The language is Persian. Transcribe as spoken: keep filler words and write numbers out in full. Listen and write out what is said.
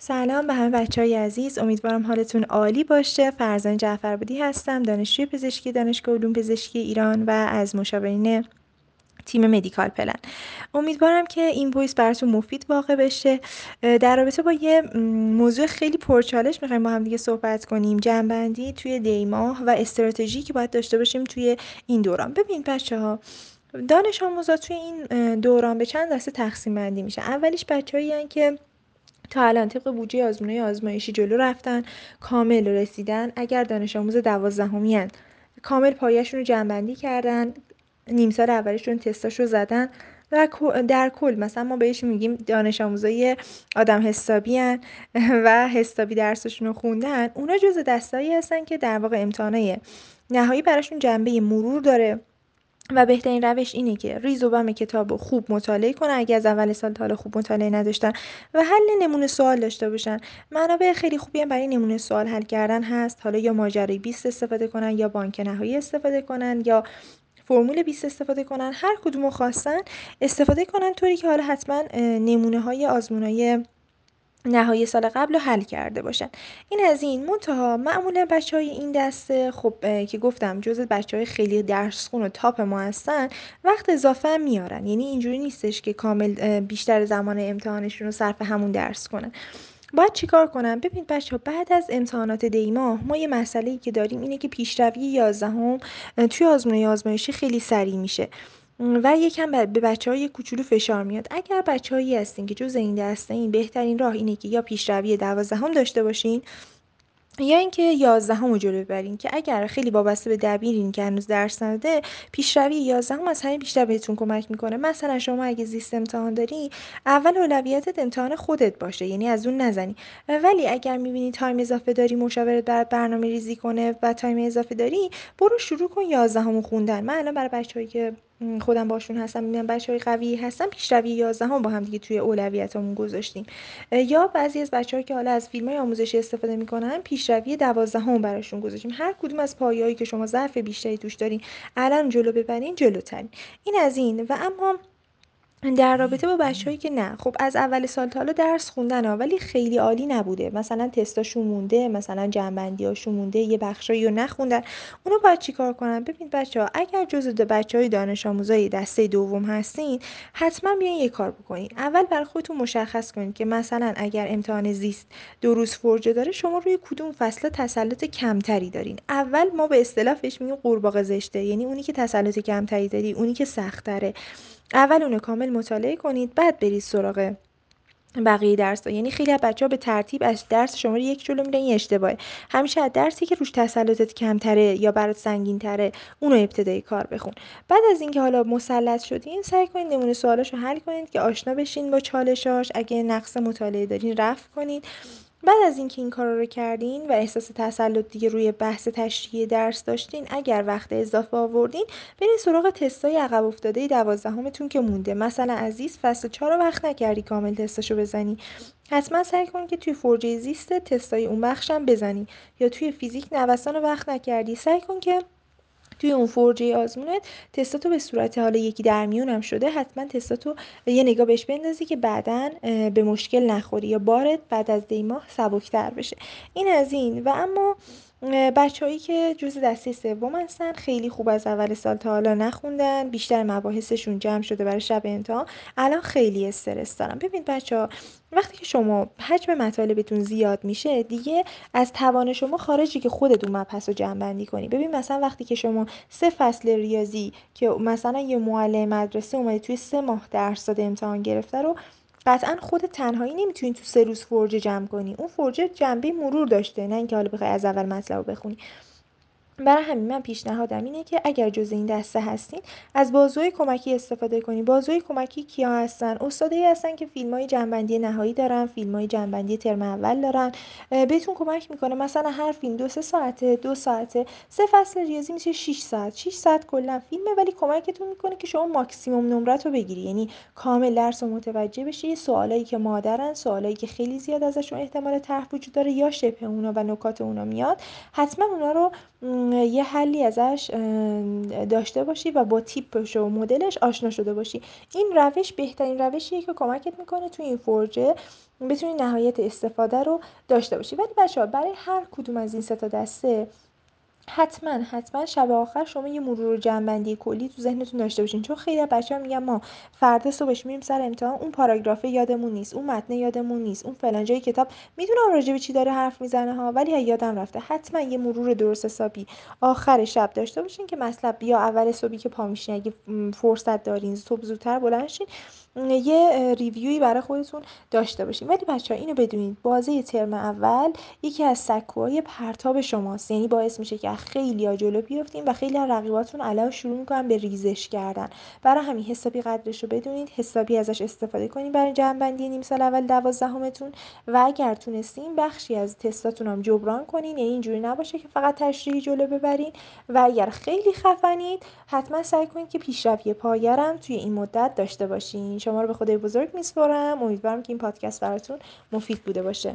سلام به همه بچهای عزیز، امیدوارم حالتون عالی باشه. فرزان جعفربادی هستم، دانشجوی پزشکی دانشگاه علوم پزشکی ایران و از مشاورین تیم مدیکال پلن. امیدوارم که این وایس براتون مفید واقع بشه. در رابطه با یه موضوع خیلی پرچالش میخوایم با هم دیگه صحبت کنیم، جنبندی توی دیماه و استراتژی که باید داشته باشیم توی این دوران. ببین بچه‌ها، دانش آموزا توی این دوران به چند دسته تقسیم بندی میشه. اولیش بچه‌هایی که تا الان طبق بودجه آزمونای آزمایشی جلو رفتن، کامل رسیدن. اگر دانش آموز دوازدهمی ان، کامل پایه‌شون رو جمع‌بندی کردن، نیم سال اولشون تستاشو زدن و در کل مثلا ما بهشون میگیم دانش آموزای آدم حسابی ان و حسابی درسشون رو خوندن. اونا جزء دستایی هستن که در واقع امتحانای نهایی براشون جنبه مرور داره و بهترین روش اینه که ریز و بم کتاب رو خوب مطالعه کنن اگه از اول سال تا حالا خوب مطالعه نداشتن و حل نمونه سوال داشته باشن. منابع خیلی خوبی هم برای نمونه سوال حل کردن هست، حالا یا ماجرای بیست استفاده کنن یا بانک نهایی استفاده کنن یا فرمول بیست استفاده کنن، هر کدومو خواستن استفاده کنن، طوری که حالا حتما نمونه های آزمونای نهایی سال قبل رو حل کرده باشن. این از این. منتها معمولا بچه های این دسته، خب که گفتم جزء بچه های خیلی درس خون و تاپ ما هستن، وقت اضافه هم میارن. یعنی اینجوری نیستش که کامل بیشتر زمان امتحانشون رو صرف همون درس کنن. باید چیکار کنم؟ ببینید بچه ها، بعد از امتحانات دی ماه ما یه مسئله‌ای که داریم اینه که پیشروی یازدهم توی آزمون آزمایشی خیلی سریع میشه و یکم به بچه های کوچولو فشار میاد. اگر بچه هایی هستین که جز این دسته این، بهترین راه اینه که یا پیشروی دوازدهم داشته باشین یا اینکه یازدهم رو جلو ببرین، که اگر خیلی وابسته به دبیرین که هنوز درس نداده، پیشروی یازدهم از همین بیشتر بهتون کمک میکنه. مثلا شما اگه زیست امتحان داری، اول اولویتت امتحان خودت باشه، یعنی از اون نزنی. ولی اگر میبینی تایم اضافه داری، مشاورت بعد برنامه ریزی کنه و تایم اضافه داری، برو شروع کن یازدهم خوندن. من الان برای بچه‌ای که خودم باشون هستم میبینم بچهای قوی هستن، پیشروی یازدهم با هم دیگه توی اولویتامون گذاشتیم. یا بعضی از بچه‌ها که حالا از فیلم‌های آموزشی استفاده می‌کنن، پیشروی دوازدهم براشون گذاشتیم. هر کدوم از پایه‌هایی که شما ظرف بیشتری توش دارین الان جلو ببرین، جلوترین. این از این. و اما در رابطه با بچه‌هایی که نه، خب از اول سال تا حالا درس خوندن ها، ولی خیلی عالی نبوده، مثلا تستاشون مونده، مثلا جنبندیاشون مونده، یه بخشایی رو نخوندن، اونا باید چیکار کنن؟ ببینید بچه‌ها، اگر جزء بچه‌های دانش آموزای دسته دوم هستین، حتما بیاین یه کار بکنین. اول برای خودتون مشخص کنید که مثلا اگر امتحان زیست دو روز فرجه داره، شما روی کدوم فصل تسلط کمتری دارین. اول ما به اصطلاح بهش میگیم قورباغه زشته، یعنی اونی که تسلط کمتری داری، اونی که سخت‌تره. اول اونو کامل مطالعه کنید، بعد برید سراغ بقیه درس‌ها. یعنی خیلی از بچه‌ها به ترتیب از درس شماره یک جلو میرن، این اشتباهه. همیشه از درسی که روش تسلطت کمتره یا برات سنگین‌تره، اونو ابتدایی کار بخون. بعد از اینکه حالا مسلط شدین، سعی کنید نمونه سوالاشو حل کنید که آشنا بشین با چالشاش. اگه نقص مطالعه دارین رفع کنید. بعد از اینکه این کارا رو کردین و احساس تسلط دیگه روی بحث تشریحی درس داشتین، اگر وقت اضافه آوردین، برین سراغ تستای عقب افتاده دوازدهمتون که مونده. مثلا عزیز فصل چهار رو وقت نکردی کامل تستاشو بزنی، حتما سعی کن که توی فرجه زیست تستای اون بخشم بزنی. یا توی فیزیک نوسان رو وقت نکردی، سعی کن که توی اون فرجه آزمونت تستاتو به صورت حالا یکی در میون هم شده، حتما تستاتو یه نگاه بهش بندازی که بعداً به مشکل نخوری یا بارت بعد از دی ماه سبکتر بشه. این از این. و اما بچه‌هایی که جزء دسته سوم هستن، خیلی خوب از اول سال تا حالا نخوندن، بیشتر مباحثشون جمع شده برای شب امتحان، الان خیلی استرس دارن. ببینید بچه‌ها، وقتی که شما حجم مطالبتون زیاد میشه، دیگه از توان شما خارجی که خودتون مبحث رو جمع بندی کنی. ببین مثلا وقتی که شما سه فصل ریاضی که مثلا یه معلم مدرسه اومده توی سه ماه درس داده امتحان گرفته رو، قطعا خودت تنهایی نمیتونی تو سه روز فرجه جمع کنی. اون فرجه جنبه مرور داشته، نه اینکه حالا بخوای از اول مطلب رو بخونی. برای همین من پیشنهادم اینه که اگر جزء این دسته هستین، از بازوی کمکی استفاده کنین. بازوی کمکی کیا هستن؟ استادایی هستن که فیلم‌های جنبندی نهایی دارن، فیلم‌های جنبندی ترم اول دارن. بهتون کمک میکنه مثلا هر فیلم دو سه ساعته، دو ساعته، سه فصل ریاضی میشه شش ساعت. شش ساعت کلا فیلمه، ولی کمکتون میکنه که شما ماکسیمم نمرت رو بگیری، یعنی کامل درس رو متوجه بشی. سوالایی که مادرن، سوالایی که خیلی زیاد ازشون احتمال طرح وجود داره یا شبه اونا و نکات اونا میاد، حتما اونا رو یه حلی ازش داشته باشی و با تیپش و مدلش آشنا شده باشی. این روش بهترین روشیه که کمکت میکنه توی این فرجه بتونی نهایت استفاده رو داشته باشی. ولی بچه‌ها برای هر کدوم از این سه تا دسته حتما حتما شب آخر شما یه مرور و جمع‌بندی کلی تو ذهنتون داشته باشین، چون خیلی از بچه‌ها میگن ما فردا صبحش میریم سر امتحان اون پاراگراف یادمون نیست، اون متن یادمون نیست، اون فلان جای کتاب میدونم راجع به چی داره حرف میزنه ها، ولی یادم رفته. حتما یه مرور درست حسابی آخر شب داشته باشین که مثلا یا اول صبحی که پا میشین اگه فرصت دارین صبح زودتر بلند شین یه ریویوی برای خودتون داشته باشین. ولی بچه‌ها اینو بدونید بازه ترم اول یکی از سکوهای پرتاب شماست، یعنی باعث میشه که خیلی‌ها جلو بیافتین و خیلی از رقیباتون الان شروع میکنن به ریزش کردن. برای همین حسابی قدرش رو بدونید، حسابی ازش استفاده کنید برای جمع‌بندی نیم سال اول دوازدهمتون و اگر تونستین بخشی از تستاتون هم جبران کنین، یعنی اینجوری نباشه که فقط تشریحی جلو ببرین. و اگر خیلی خفنید حتما سعی کنید که پیشرفت پایه‌رم توی این مدت داشته باشین. شما رو به خدای بزرگ میسپارم. امیدوارم که این پادکست براتون مفید بوده باشه.